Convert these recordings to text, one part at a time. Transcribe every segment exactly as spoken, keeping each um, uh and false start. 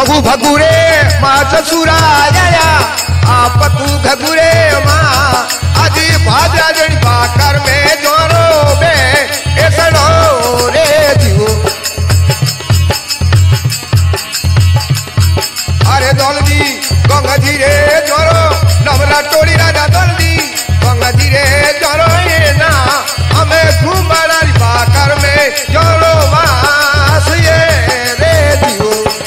भगु भगुरे माँ ससुरा आया आप तू घगुरे माँ अजी भाजा जन बाकर में जोरो बे ऐसनो रे दियो अरे दौलदी गंगा जी रे जोरो नवरा टोली राजा दौलदी गंगा जी रे जोरो ये ना हमें घूमरा बाकर में जोरो मास ये रे दियो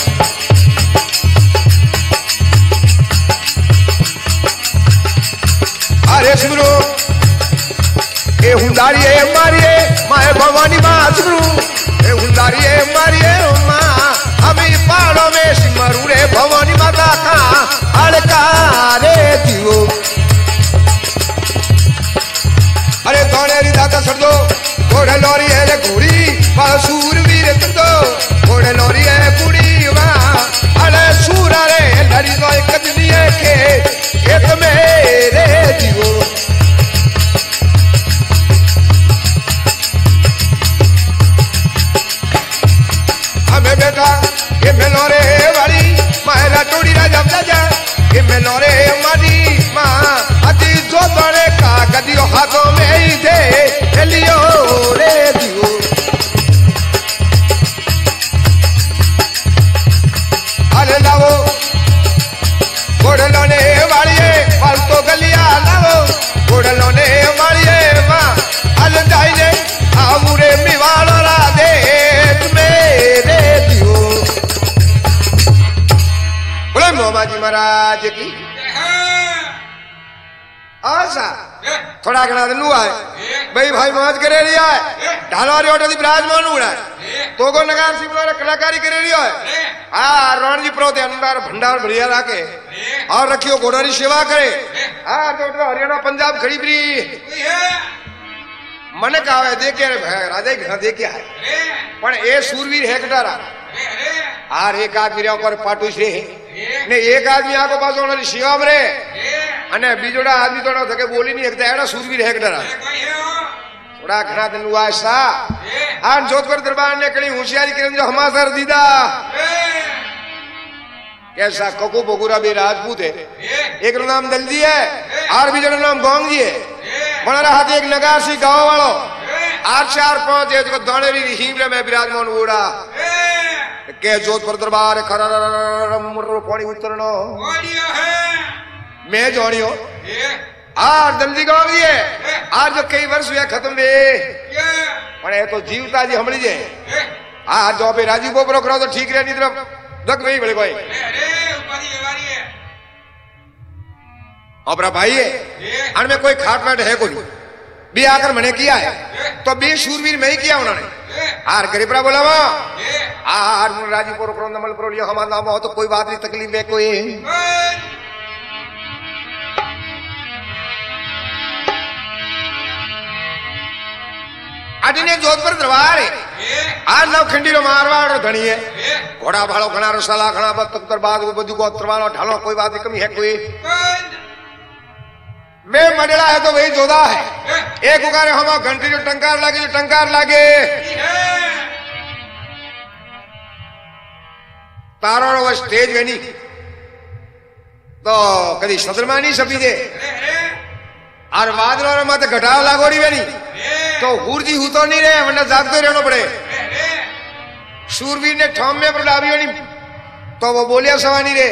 अरे सुनो ए हुंदारिये मारिये माए भवानी माँ सुनो ए हुंदारिये मारिये माँ हमें पहाड़ों में सिमरू रे भवानी माता का अलकारे दियो अरे तोड़े री दाता सर दो घोड़े लौरी है रे घोड़ी बासूर वीर तुम दो घोड़े लौरी है बूढ़ी माँ अरे सूरा रे लड़ी तो एक दुनिया के एक मेरे दियो हमें बेटा ये मेलोरे वाली मायला टोड़ी राजा राजा ये मेलोरे मारी माँ अति जो बड़े का गदियो हाथों में ही थे लियो रे दियो अरे लाओ घोड़े लोने वाली पल तो गलिया लाओ घोड़े लोने वाली माँ अल जाइए आमुरे मिवालो रा दे मेरे दियो बोले मोहम्मद जी महाराज की आशा थोड़ा घना दिन हुआ है भाई भाई मौज करे लिया है ढाला रे ओटे दी विराजमान हुआ है तो को नगार सिंह वाला कलाकारी करे लिया है हां रणजी प्रोते अंदर भंडार बढ़िया रखे और रखियो घोड़ारी सेवा करे हां तो हरियाणा पंजाब खड़ी भी मन का आवे देखे रे राजा घना देखे है पण ए सूरवीर है कटारा आर एक आदमी रे ऊपर पाटू छे ने एक आदमी आको पास ओनरी सेवा रे અને બીજોડા આદમી તો થકે બોલી નહીં એકતા એડા સુરવીર હેકડરા થોડા ઘણા દિન હુઆ સા આન જોધપુર દરબાર ને કણી હોશિયારી કરીને જો હમાસર દીदा कैसा ककू बगुरा भी राजपूत है एक नाम दलजी है और बीजो नाम गोंगजी है मनारा हाथ एक नगासी गांव वालों आठ चार पांच है जो दानेरी हिमरे में विराजमान उड़ा के जोधपुर दरबार खरा पानी उतरनो मैं जोड़ियो आर दलजी गांव ये आज जो कई वर्ष हुआ खत्म वे पर तो जीवता जी हमली जे आज जो पे राजीव को करो तो ठीक रहे नहीं तरफ दक वही बड़े भाई और भाई है अन में कोई खाट मैट है कोई भी आकर मैंने किया है तो बी शूरवीर में ही किया उन्होंने आर गरीबरा बोला वहां आर राजीव को करो नमल करो लिया हमारा नाम हो तो कोई बात नहीं तकलीफ है कोई अडिने जोधपुर दरबार है आज नवखंडी रो मारवाड़ धनी है घोड़ा भाड़ो घना रसाला घना बत्तर बाद बदू को तरवालो ढालो कोई बात कमी है कोई मैं मडला है तो वही जोधा है एक उगारे हम घंटी जो टंकार लागे जो टंकार लागे तारो वो स्टेज वेनी तो कदी सदरमानी सभी दे और वादलों में मत घटाव लागोड़ी वेनी तो हुरजी हूतो नहीं रहे वरना जागते रहना पड़े शूरवीर ने ठाम में पर डाबी नहीं तो वो बोलिया सवानी रे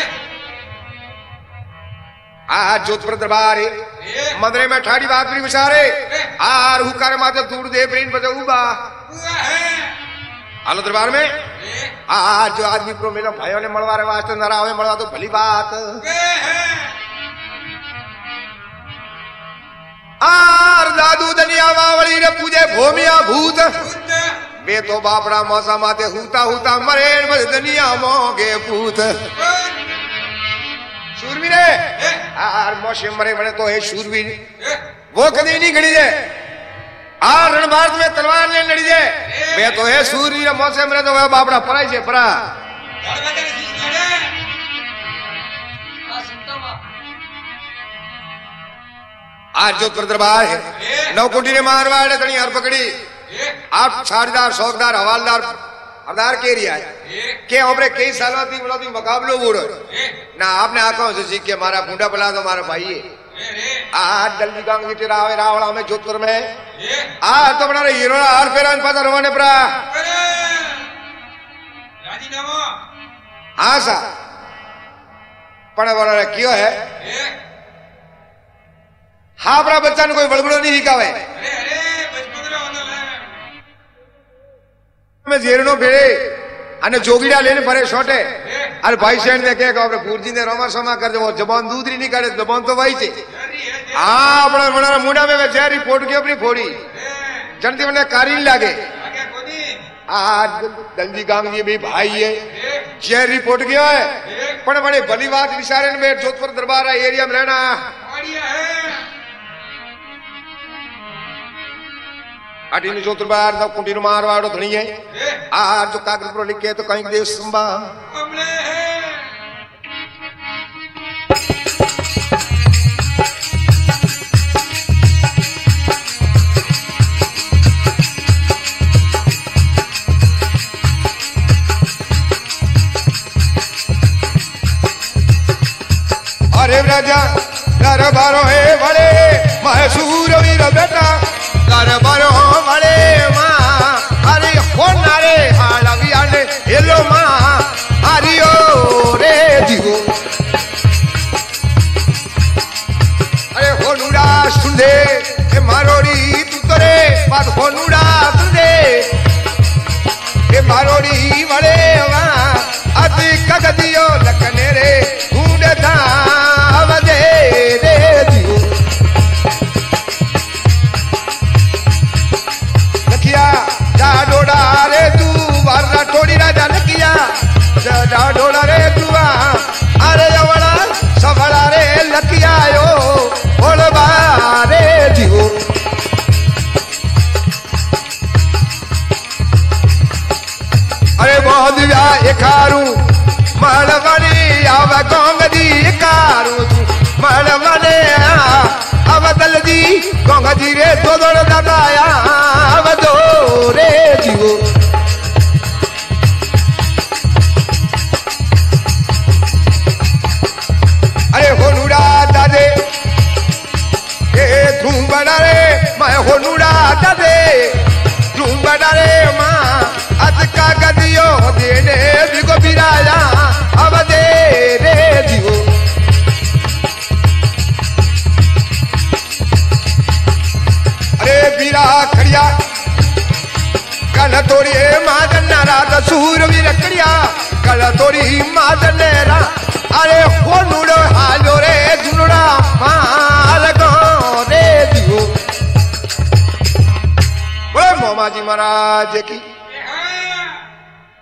आज जोधपुर दरबार मंदरे में ठाड़ी बात भी विचारे आर हुकार माते दूर दे प्रेम बजे उबा हालो दरबार में आज जो आदमी को मेरा भाइयों ने मलवारे वास्ते न आवे मलवा तो भली बात आर दादू दनिया वावली रे पूजे भूमिया भूत बे तो बापड़ा मौसा माते हूता हूता मरे बस दनिया मोगे पूत शूरवीर आर मौसे मरे मरे तो है शूरवीर वो कभी नहीं घड़ी दे आर रण भारत में तलवार ने लड़ी दे बे तो है शूरवीर मौसे मरे तो है बापड़ा पराई से परा आज जोधपुर दरबार है नवकुंडी ने मारवाड़ तनी हर पकड़ी आप छाड़दार शौकदार हवालदार हरदार के एरिया है के हमरे कई सालों थी बोला थी मुकाबलो बोलो ना आपने आंखों से सीख के मारा बूढ़ा बला तो हमारा भाई है आज जल्दी गांग की तेरा आवे रावला में जोधपुर में आज तो बना रे हीरो आर फेरा पता रोने पड़ा राजीनामा हाँ सा पण बोला रे क्यों है हाँ बड़ा बच्चा ने कोई बड़बड़ो नहीं हिकावे अरे अरे बचपन रे होना में जेरनो भेड़े अने जोगीड़ा लेने परे छोटे अरे भाई सेन ने कहे कि गुरुजी ने रोमा सोमा कर दे वो जबान दूसरी नहीं काटे जबान तो वही से हाँ बड़ा बड़ा मुंडा में जय रिपोर्ट की अपनी फोड़ी जनती मैंने कारीन लागे आज दंजी गांग जी भी भाई है जय रिपोर्ट किया है पण बड़े भली बात विचारे में जोधपुर दरबार एरिया में रहना अटीन जोधपुर बार सब कुंटी मारवाड़ो धनी है आज जो कागज पर लिखे तो कहीं देश संभा अरे राजा दरबारो है बड़े महसूर वीर बेटा दरबारो बड़े माँ अरे हो नारे हालविया ने हेलो माँ हरियो रे जीवो अरे हो नूरा सुन दे ए मारोड़ी तू करे बात हो नूरा सुन दे ए मारोड़ी बड़े माँ अति कगदियो लकने रे ढूंढे था दे रे जीवो लखिया जा डोड़ा रे तू वारना टोड़ी राजा लखिया जा डोड़ा रे तू अरे जवड़ा सवड़ा रे लखिया यो बोलबा रे जीवो अरे बहुत दिया एकारू मलवनी आव गोंग दी एकारू मलवने अब दल दी गोंग जी रे दो दो दादाया अब दो रे जीवो अरे हो नूड़ा दादे ए धूम बना रे मैं हो नूड़ा दादे धूम बना रे माँ अत का गदियो देने बिगो बिराया अब दे रे जीवो अरे बीरा खड़िया कल तोड़ी मादन रात सूर भी रखड़िया कल तोड़ी मादन रा अरे हो नूड़ो हालो रे जुनुड़ा माल गो रे जीवो बोले मोमा जी महाराज की